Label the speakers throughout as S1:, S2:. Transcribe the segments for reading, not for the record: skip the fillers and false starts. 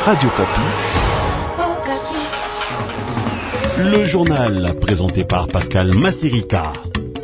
S1: Radio Kapi. Le journal présenté par Pascal Massirika.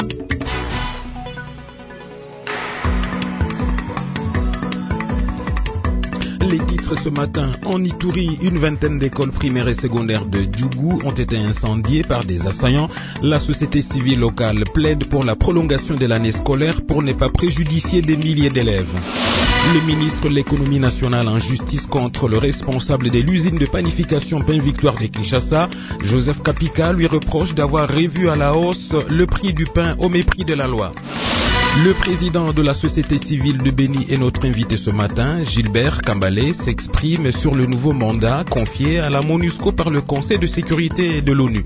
S1: Les titres ce matin: en Ituri, une vingtaine d'écoles primaires et secondaires de Djougou ont été incendiées par des assaillants. La société civile locale plaide pour la prolongation de l'année scolaire pour ne pas préjudicier des milliers d'élèves. Le ministre de l'économie nationale en justice contre le responsable de l'usine de panification Pain Victoire de Kinshasa. Joseph Kapika lui reproche d'avoir revu à la hausse le prix du pain au mépris de la loi. Le président de la société civile de Béni est notre invité ce matin. Gilbert Kambalé s'exprime sur le nouveau mandat confié à la MONUSCO par le Conseil de sécurité de l'ONU.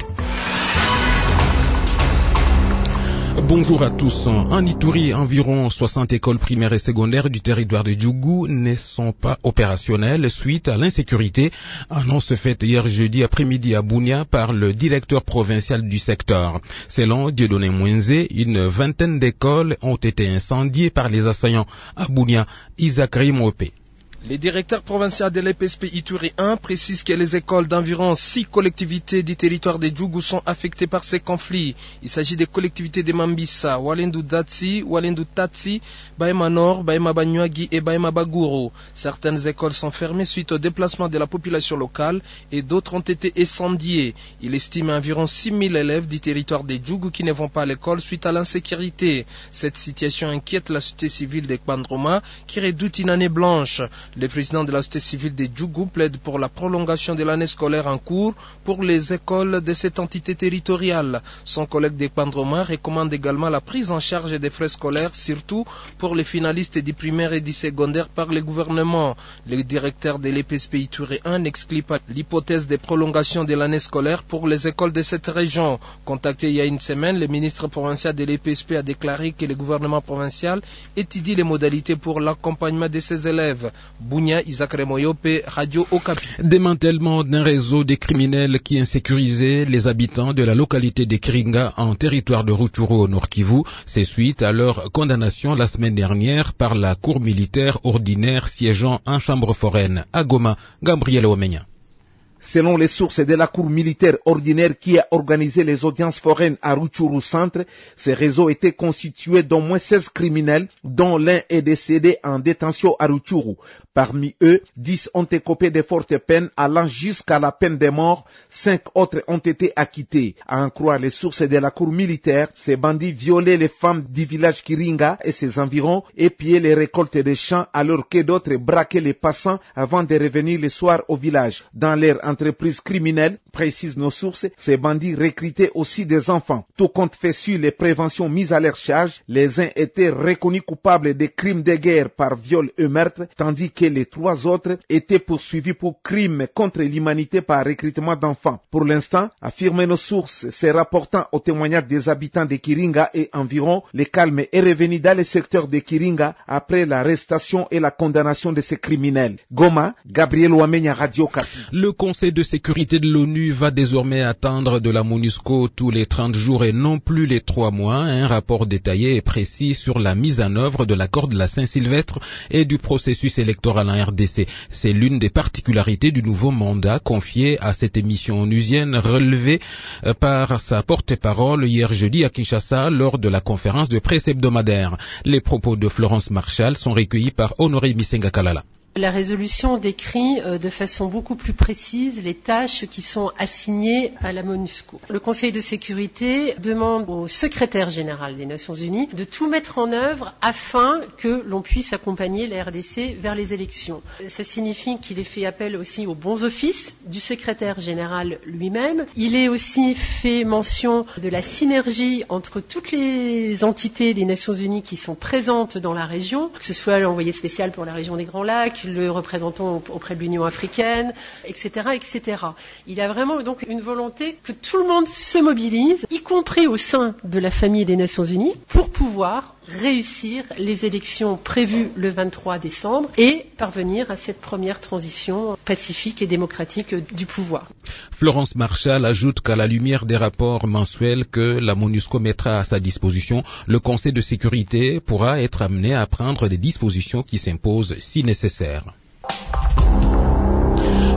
S1: Bonjour à tous. En Ituri, environ 60 écoles primaires et secondaires du territoire de Djougou ne sont pas opérationnelles suite à l'insécurité. Annonce faite hier jeudi après-midi à Bunia par le directeur provincial du secteur. Selon Dieudonné Mouenzé, une vingtaine d'écoles ont été incendiées par les assaillants. À Bunia, Isaac Rimope.
S2: Le directeur provincial de l'EPSP Ituri 1 précise que les écoles d'environ 6 collectivités du territoire de Djougou sont affectées par ces conflits. Il s'agit des collectivités de Mambisa, Walendu Datsi, Walendu Tatsi, Baema Nord, Baema Banyuagi et Baema Baguru. Certaines écoles sont fermées suite au déplacement de la population locale et d'autres ont été incendiées. Il estime environ 6 000 élèves du territoire de Djougou qui ne vont pas à l'école suite à l'insécurité. Cette situation inquiète la société civile de Kpandroma qui redoute une année blanche. Le président de la société civile de Djougou plaide pour la prolongation de l'année scolaire en cours pour les écoles de cette entité territoriale. Son collègue de Kpandroma recommande également la prise en charge des frais scolaires, surtout pour les finalistes du primaire et du secondaire par le gouvernement. Le directeur de l'EPSP Ituri 1 n'exclut pas l'hypothèse de prolongation de l'année scolaire pour les écoles de cette région. Contacté il y a une semaine, le ministre provincial de l'EPSP a déclaré que le gouvernement provincial étudie les modalités pour l'accompagnement de ses élèves. Bunia, Isaac Remoyope, Radio Okapi.
S1: Démantèlement d'un réseau de criminels qui insécurisait les habitants de la localité de Kiringa en territoire de Rutshuru au Nord Kivu. C'est suite à leur condamnation la semaine dernière par la cour militaire ordinaire siégeant en chambre foraine. À Goma, Gabriel Omenya.
S3: Selon les sources de la cour militaire ordinaire qui a organisé les audiences foraines à Rutshuru Centre, ce réseau était constitué d'au moins 16 criminels, dont l'un est décédé en détention à Rutshuru. Parmi eux, 10 ont écopé de fortes peines allant jusqu'à la peine de mort. 5 autres ont été acquittés. À en croire les sources de la cour militaire, ces bandits violaient les femmes du village Kiringa et ses environs, épiaient les récoltes des champs alors que d'autres braquaient les passants avant de revenir le soir au village. Dans leur entreprise criminelle, précisent nos sources, ces bandits recrutaient aussi des enfants. Tout compte fait sur les préventions mises à leur charge, les uns étaient reconnus coupables de crimes de guerre par viol et meurtre, tandis que les 3 autres étaient poursuivis pour crimes contre l'humanité par recrutement d'enfants. Pour l'instant, affirment nos sources, se rapportant aux témoignages des habitants de Kiringa et environ, le calme est revenu dans le secteur de Kiringa après l'arrestation et la condamnation de ces criminels. Goma, Gabriel Ouamenya, Radio Kapi.
S1: Le Conseil de sécurité de l'ONU va désormais attendre de la MONUSCO tous les 30 jours et non plus les 3 mois un rapport détaillé et précis sur la mise en œuvre de l'accord de la Saint-Sylvestre et du processus électoral en RDC. C'est l'une des particularités du nouveau mandat confié à cette émission onusienne relevée par sa porte-parole hier jeudi à Kinshasa lors de la conférence de presse hebdomadaire. Les propos de Florence Marshall sont recueillis par Honoré Misenga Kalala.
S4: La résolution décrit de façon beaucoup plus précise les tâches qui sont assignées à la MONUSCO. Le Conseil de sécurité demande au secrétaire général des Nations Unies de tout mettre en œuvre afin que l'on puisse accompagner la RDC vers les élections. Ça signifie qu'il est fait appel aussi aux bons offices du secrétaire général lui-même. Il est aussi fait mention de la synergie entre toutes les entités des Nations Unies qui sont présentes dans la région, que ce soit l'envoyé spécial pour la région des Grands Lacs, le représentant auprès de l'Union africaine, etc., etc. Il y a vraiment donc une volonté que tout le monde se mobilise, y compris au sein de la famille des Nations Unies, pour pouvoir réussir les élections prévues le 23 décembre et parvenir à cette première transition pacifique et démocratique du pouvoir.
S1: Florence Marshall ajoute qu'à la lumière des rapports mensuels que la MONUSCO mettra à sa disposition, le Conseil de sécurité pourra être amené à prendre des dispositions qui s'imposent si nécessaire.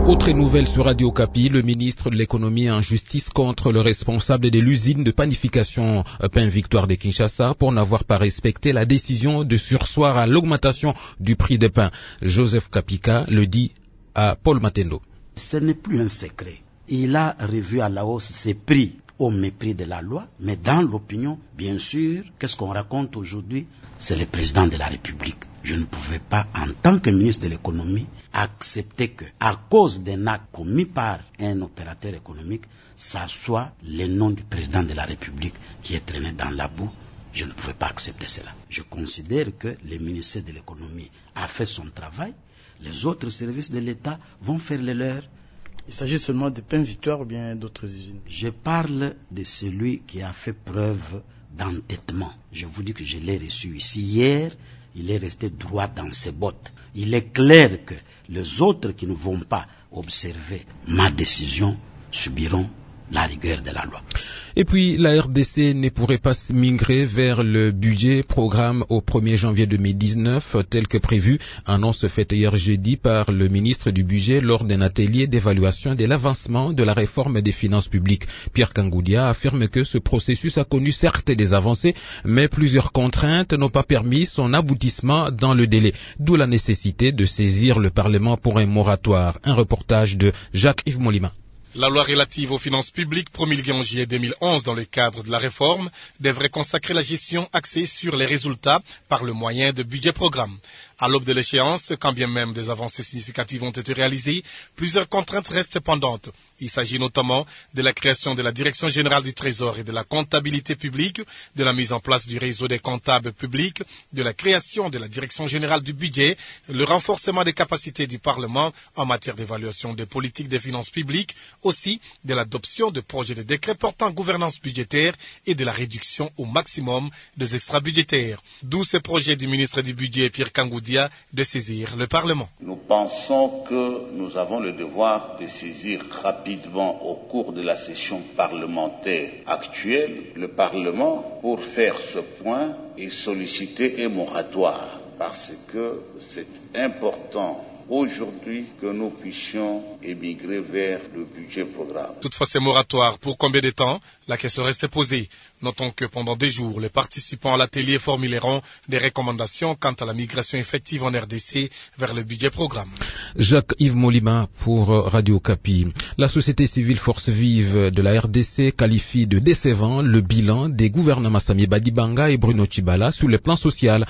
S1: Autre nouvelle sur Radio Okapi, le ministre de l'économie en justice contre le responsable de l'usine de panification Pain Victoire de Kinshasa pour n'avoir pas respecté la décision de surseoir à l'augmentation du prix des pains. Joseph Kapika le dit à Paul Matendo.
S5: Ce n'est plus un secret. Il a revu à la hausse ses prix au mépris de la loi, mais dans l'opinion, bien sûr, qu'est-ce qu'on raconte aujourd'hui? C'est le président de la République. Je ne pouvais pas, en tant que ministre de l'économie, accepter que, à cause d'un acte commis par un opérateur économique, ça soit le nom du président de la République qui est traîné dans la boue. Je ne pouvais pas accepter cela. Je considère que le ministère de l'économie a fait son travail. Les autres services de l'État vont faire le leur.
S6: Il s'agit seulement de Pain Victoire ou bien d'autres usines?
S5: Je parle de celui qui a fait preuve d'entêtement. Je vous dis que je l'ai reçu ici hier. Il est resté droit dans ses bottes. Il est clair que les autres qui ne vont pas observer ma décision subiront la rigueur de la loi.
S1: Et puis, la RDC ne pourrait pas migrer vers le budget programme au 1er janvier 2019, tel que prévu, annonce faite hier jeudi par le ministre du budget lors d'un atelier d'évaluation de l'avancement de la réforme des finances publiques. Pierre Kangoudia affirme que ce processus a connu certes des avancées, mais plusieurs contraintes n'ont pas permis son aboutissement dans le délai, d'où la nécessité de saisir le Parlement pour un moratoire. Un reportage de Jacques-Yves Molima.
S7: La loi relative aux finances publiques promulguée en juillet 2011 dans le cadre de la réforme devrait consacrer la gestion axée sur les résultats par le moyen de budget programme. À l'aube de l'échéance, quand bien même des avancées significatives ont été réalisées, plusieurs contraintes restent pendantes. Il s'agit notamment de la création de la Direction générale du Trésor et de la comptabilité publique, de la mise en place du réseau des comptables publics, de la création de la Direction générale du budget, le renforcement des capacités du Parlement en matière d'évaluation des politiques des finances publiques, aussi de l'adoption de projets de décrets portant gouvernance budgétaire et de la réduction au maximum des extra-budgétaires. D'où ce projet du ministre du Budget, Pierre Kangoudia, de saisir le Parlement.
S8: Nous pensons que nous avons le devoir de saisir rapidement au cours de la session parlementaire actuelle le Parlement pour faire ce point et solliciter un moratoire parce que c'est important aujourd'hui que nous puissions émigrer vers le budget programme.
S7: Toutefois, ces moratoires, pour combien de temps? La question reste posée. Notons que pendant des jours, les participants à l'atelier formuleront des recommandations quant à la migration effective en RDC vers le budget programme.
S1: Jacques-Yves Molima pour Radio Okapi. La société civile Force Vive de la RDC qualifie de décevant le bilan des gouvernements Sami Badibanga et Bruno Tshibala sur le plan social.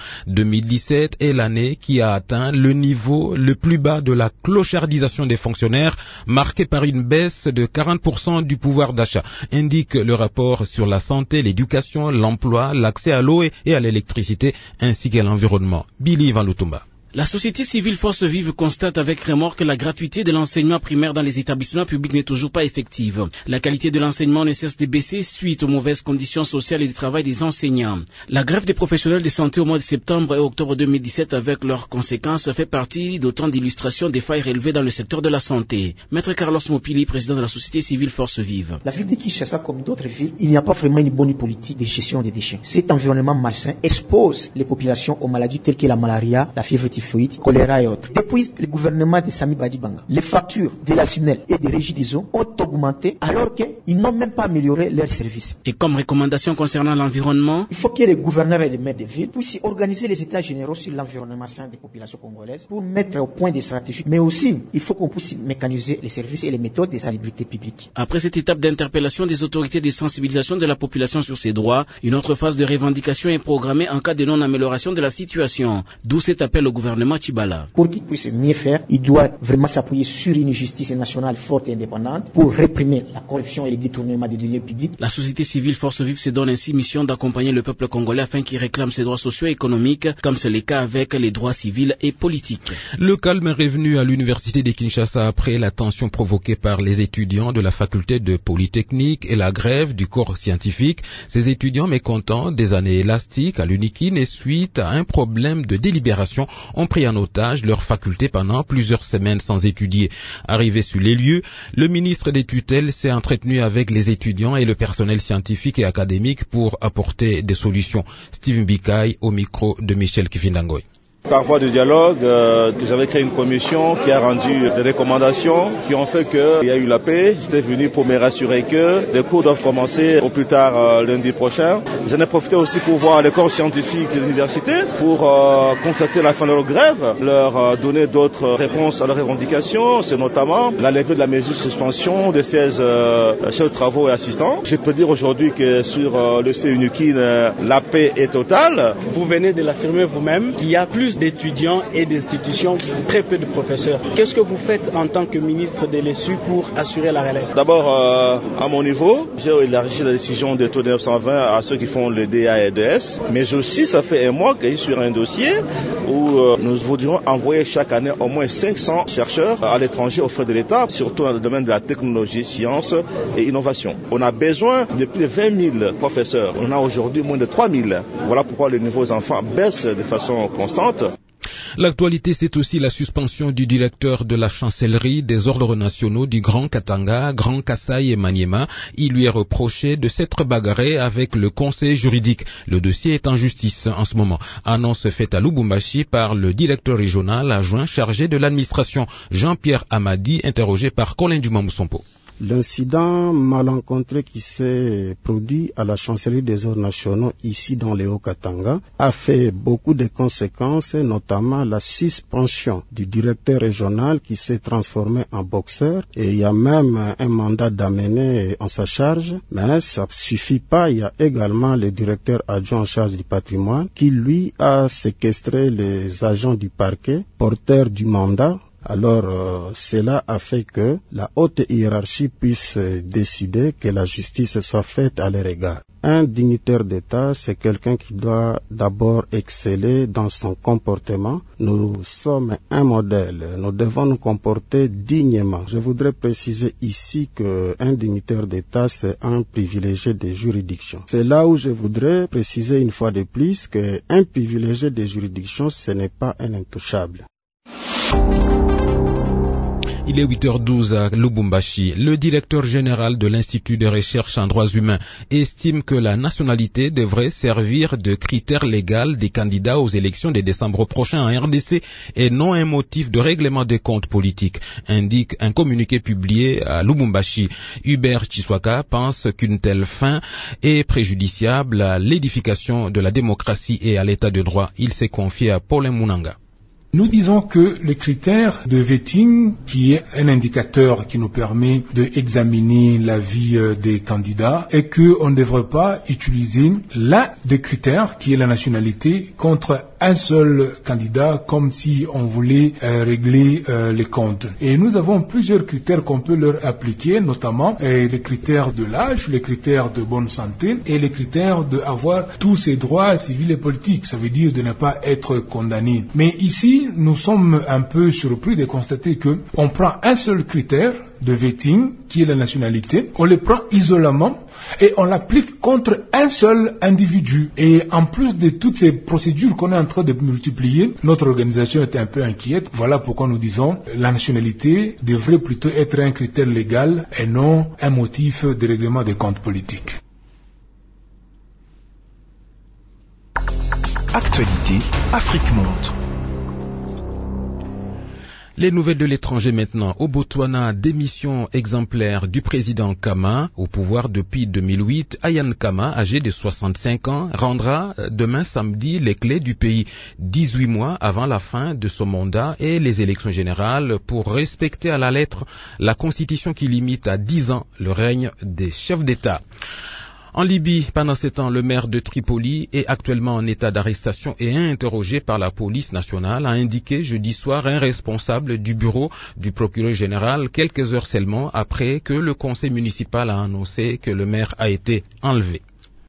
S1: 2017 est l'année qui a atteint le niveau le plus bas de la clochardisation des fonctionnaires, marqué par une baisse de 40% du pouvoir d'achat, indique le rapport sur la santé, l'éducation, l'emploi, l'accès à l'eau et à l'électricité, ainsi qu'à l'environnement. Billy Van Lutumba.
S9: La société civile Force Vive constate avec remords que la gratuité de l'enseignement primaire dans les établissements publics n'est toujours pas effective. La qualité de l'enseignement ne cesse de baisser suite aux mauvaises conditions sociales et de travail des enseignants. La grève des professionnels de santé au mois de septembre et octobre 2017 avec leurs conséquences fait partie d'autant d'illustrations des failles relevées dans le secteur de la santé. Maître Carlos Mopili, président de la société civile Force Vive.
S10: La ville de Kinshasa, comme d'autres villes, il n'y a pas vraiment une bonne politique de gestion des déchets. Cet environnement malsain expose les populations aux maladies telles que la malaria, la fièvre typhoïde, choléra et autres. Depuis le gouvernement de Sami Badibanga, les factures de la SUNEL et des régies des eaux ont augmenté alors qu'ils n'ont même pas amélioré leurs services.
S9: Et comme recommandation concernant l'environnement,
S10: il faut que les gouverneurs et les maires de ville puissent organiser les états généraux sur l'environnement sain des populations congolaises pour mettre au point des stratégies. Mais aussi, il faut qu'on puisse mécaniser les services et les méthodes de salubrité publique.
S9: Après cette étape d'interpellation des autorités de sensibilisation de la population sur ses droits, une autre phase de revendication est programmée en cas de non-amélioration de la situation. D'où cet appel au gouvernement Tshibala.
S10: Pour qu'il puisse mieux faire, il doit vraiment s'appuyer sur une justice nationale forte et indépendante pour réprimer la corruption et les détournements des deniers publics.
S9: La société civile Force Vive se donne ainsi mission d'accompagner le peuple congolais afin qu'il réclame ses droits sociaux et économiques, comme c'est le cas avec les droits civils et politiques.
S1: Le calme est revenu à l'université de Kinshasa après la tension provoquée par les étudiants de la faculté de Polytechnique et la grève du corps scientifique. Ces étudiants mécontents des années élastiques à l'UNIKIN et suite à un problème de délibération ont pris en otage leur faculté pendant plusieurs semaines sans étudier. Arrivé sur les lieux, le ministre des tutelles s'est entretenu avec les étudiants et le personnel scientifique et académique pour apporter des solutions. Steven Bikai au micro de Michel Kifindangoy.
S11: Par voie de dialogue, j'avais créé une commission qui a rendu des recommandations qui ont fait qu'il y a eu la paix. J'étais venu pour me rassurer que les cours doivent commencer au plus tard lundi prochain. J'en ai profité aussi pour voir les corps scientifiques des universités pour constater la fin de leur grève, leur donner d'autres réponses à leurs revendications. C'est notamment la levée de la mesure de suspension de 16 chefs de travaux et assistants. Je peux dire aujourd'hui que sur le CUNUKIN, la paix est totale.
S12: Vous venez de l'affirmer vous-même qu'il y a plus d'étudiants et d'institutions, très peu de professeurs. Qu'est-ce que vous faites en tant que ministre de l'ESU pour assurer la relève?
S11: D'abord, à mon niveau, j'ai élargi la décision de taux 920 à ceux qui font le DA et DS, mais aussi ça fait un mois que je suis sur un dossier où nous voudrions envoyer chaque année au moins 500 chercheurs à l'étranger aux frais de l'État, surtout dans le domaine de la technologie, sciences et innovation. On a besoin de plus de 20 000 professeurs. On a aujourd'hui moins de 3 000. Voilà pourquoi le niveau des enfants baisse de façon constante.
S1: L'actualité, c'est aussi la suspension du directeur de la chancellerie des ordres nationaux du Grand Katanga, Grand Kasaï et Maniema. Il lui est reproché de s'être bagarré avec le conseil juridique. Le dossier est en justice en ce moment. Annonce faite à Lubumbashi par le directeur régional adjoint chargé de l'administration, Jean-Pierre Amadi, interrogé par Colin Dumamoussompo.
S13: L'incident malencontreux qui s'est produit à la chancellerie des ordres nationaux ici dans le Haut-Katanga a fait beaucoup de conséquences, notamment la suspension du directeur régional qui s'est transformé en boxeur, et il y a même un mandat d'amener en sa charge, mais ça ne suffit pas. Il y a également le directeur adjoint en charge du patrimoine qui lui a séquestré les agents du parquet, porteurs du mandat. Alors, cela a fait que la haute hiérarchie puisse décider que la justice soit faite à leur égard. Un dignitaire d'État, c'est quelqu'un qui doit d'abord exceller dans son comportement. Nous sommes un modèle. Nous devons nous comporter dignement. Je voudrais préciser ici qu'un dignitaire d'État, c'est un privilégié des juridictions. C'est là où je voudrais préciser une fois de plus qu'un privilégié des juridictions, ce n'est pas un intouchable.
S1: Il est 8h12 à Lubumbashi. Le directeur général de l'Institut de recherche en droits humains estime que la nationalité devrait servir de critère légal des candidats aux élections de décembre prochain en RDC et non un motif de règlement des comptes politiques, indique un communiqué publié à Lubumbashi. Hubert Chiswaka pense qu'une telle fin est préjudiciable à l'édification de la démocratie et à l'état de droit. Il s'est confié à Paulin Munanga.
S14: Nous disons que le critère de vetting, qui est un indicateur qui nous permet d'examiner la vie des candidats, et qu'on ne devrait pas utiliser l'un des critères, qui est la nationalité, contre un seul candidat, comme si on voulait régler les comptes. Et nous avons plusieurs critères qu'on peut leur appliquer, notamment les critères de l'âge, les critères de bonne santé et les critères d'avoir tous ses droits civils et politiques. Ça veut dire de ne pas être condamné. Mais ici, nous sommes un peu surpris de constater que on prend un seul critère de vetting, qui est la nationalité, on le prend isolément et on l'applique contre un seul individu. Et en plus de toutes ces procédures qu'on est en train de multiplier, notre organisation est un peu inquiète. Voilà pourquoi nous disons que la nationalité devrait plutôt être un critère légal et non un motif de règlement des comptes politiques.
S15: Actualité, Afrique Monde.
S1: Les nouvelles de l'étranger maintenant. Au Botswana, démission exemplaire du président Kama, au pouvoir depuis 2008. Ayan Kama, âgé de 65 ans, rendra demain samedi les clés du pays, 18 mois avant la fin de son mandat et les élections générales, pour respecter à la lettre la constitution qui limite à 10 ans le règne des chefs d'État. En Libye, pendant ce temps, le maire de Tripoli est actuellement en état d'arrestation et interrogé par la police nationale, a indiqué jeudi soir un responsable du bureau du procureur général, quelques heures seulement après que le conseil municipal a annoncé que le maire a été enlevé.